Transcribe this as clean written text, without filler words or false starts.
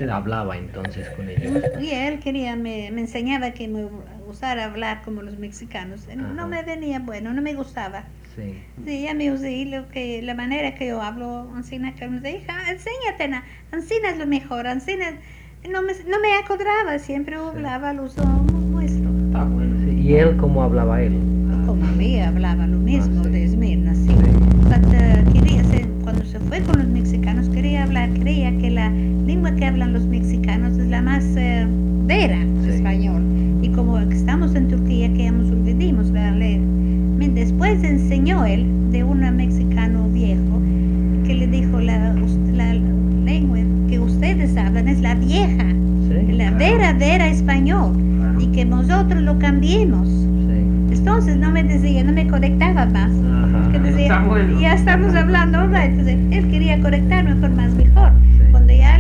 usted hablaba entonces con ellos. Y él quería, me enseñaba que me usara hablar como los mexicanos. No Ajá. me venía bueno, no me gustaba. Sí. Sí, ya me usé la manera que yo hablo, Ancina, que me dice, hija, enséñate, Ancina es lo mejor, Ancina, no me acordaba, siempre hablaba al uso nuestro. Ah, bueno, sí. ¿Y él cómo hablaba él? Como a mí hablaba lo mismo sí. de Esmirna, sí. Sí. Cuando se fue con los mexicanos, creía que la lengua que hablan los mexicanos es la más vera Sí. español. Y como estamos en Turquía, que nos olvidamos de leer. Después enseñó él de un mexicano viejo que le dijo la lengua que ustedes hablan es la vieja, Sí. la vera español, y que nosotros lo cambiemos. Sí. Entonces no me decía, no me conectaba más. Ajá. Que decía, Está bueno. ya estamos hablando, ¿verdad? Entonces él quería conectarme con más mejor. Sí. Cuando ya